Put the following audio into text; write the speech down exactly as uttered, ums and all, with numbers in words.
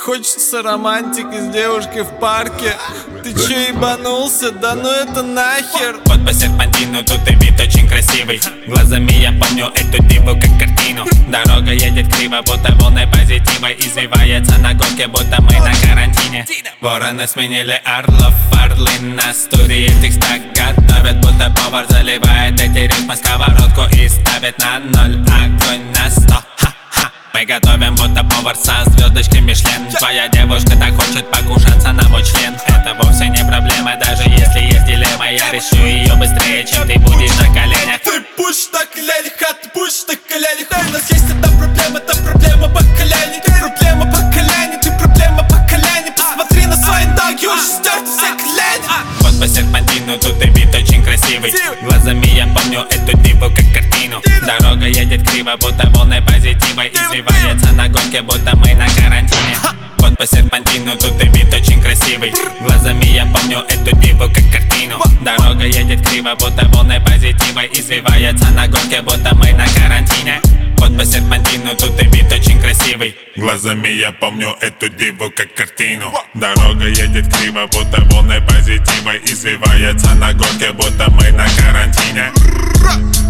Хочется романтики с девушкой в парке. Ты чё ебанулся? Да ну это нахер. Вот по серпантину, тут и вид очень красивый. Глазами я помню эту диву как картину. Дорога едет криво, будто волны позитива. Извивается на горке, будто мы на карантине. Вороны сменили орлов, орлы на студии текста готовят, будто повар заливает эти ритмы сковородку и ставит на ноль, огонь на сто. Мы готовим, будто повар со звездочкой Мишлен. Твоя девушка так хочет покушаться на мой член. Это вовсе не проблема, даже если есть дилемма. Я решу ее быстрее, чем ты будешь на коленях. Ты будешь на коленях, а ты будешь на коленях. У нас есть одна проблема, это проблема поколений. Проблема поколений, ты проблема поколений. Посмотри на свои ноги, уже стерты все колени. Вот по серпантину, тут и вид очень красивый. Глазами я помню эту диву как картину. Дорога едет криво, будто волны позитива. Извивается на горке, будто мы на карантине. Вот по серпантину, тут и вид очень красивый. Глазами я помню эту диву как картину. Дорога едет криво, будто волны позитива. Извивается на горке, будто мы на карантине. Вот по серпантину, тут и вид очень красивый. Глазами я помню эту диву как картину. Дорога едет криво, будто волны позитива. Извивается на горке, будто мы на карантине.